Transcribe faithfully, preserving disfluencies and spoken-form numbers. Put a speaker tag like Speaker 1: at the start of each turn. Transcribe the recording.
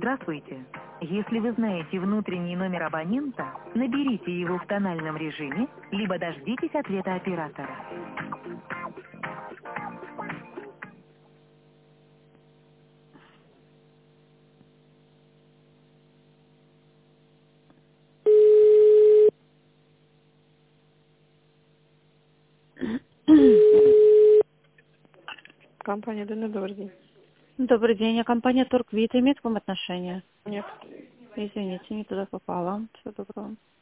Speaker 1: Здравствуйте. Если вы знаете внутренний номер абонента, наберите его в тональном режиме, либо дождитесь ответа оператора.
Speaker 2: Компания ДН, добрый день.
Speaker 3: Добрый день, а компания Торквит имеет к вам отношение?
Speaker 2: Нет.
Speaker 3: Извините, не туда попала. Всего доброго.